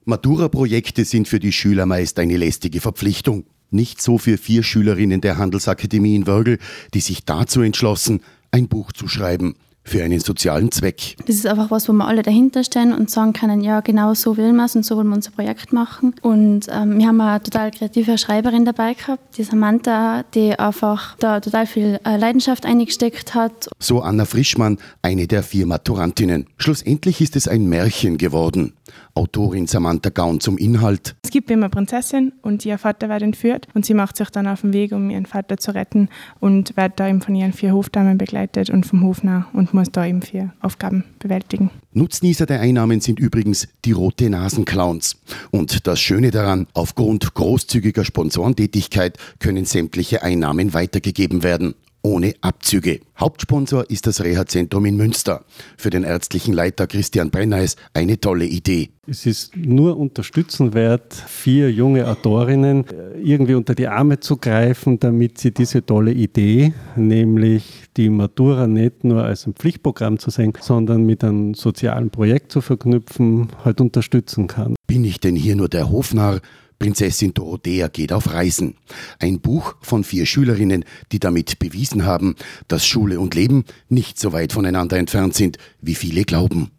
Matura-Projekte sind für die Schüler meist eine lästige Verpflichtung. Nicht so für 4 Schülerinnen der Handelsakademie in Wörgl, die sich dazu entschlossen, ein Buch zu schreiben. Für einen sozialen Zweck. Das ist einfach was, wo wir alle dahinter stehen und sagen können, ja, genau so will wir es und so wollen wir unser Projekt machen. Und wir haben eine total kreative Schreiberin dabei gehabt, die Samantha, die einfach da total viel Leidenschaft eingesteckt hat. So Anna Frischmann, eine der 4 Maturantinnen. Schlussendlich ist es ein Märchen geworden. Autorin Samantha Gaun zum Inhalt. Es gibt immer eine Prinzessin und ihr Vater wird entführt und sie macht sich dann auf den Weg, um ihren Vater zu retten und wird da eben von ihren 4 Hofdamen begleitet und vom Hofnarr und muss da eben 4 Aufgaben bewältigen. Nutznießer der Einnahmen sind übrigens die Rote-Nasen-Clowns. Und das Schöne daran, aufgrund großzügiger Sponsorentätigkeit können sämtliche Einnahmen weitergegeben werden. Ohne Abzüge. Hauptsponsor ist das Reha-Zentrum in Münster. Für den ärztlichen Leiter Christian Brenneis eine tolle Idee. Es ist nur unterstützenswert, 4 junge Autorinnen irgendwie unter die Arme zu greifen, damit sie diese tolle Idee, nämlich die Matura nicht nur als ein Pflichtprogramm zu sehen, sondern mit einem sozialen Projekt zu verknüpfen, halt unterstützen kann. Bin ich denn hier nur der Hofnarr? Prinzessin Dorothea geht auf Reisen. Ein Buch von 4 Schülerinnen, die damit bewiesen haben, dass Schule und Leben nicht so weit voneinander entfernt sind, wie viele glauben.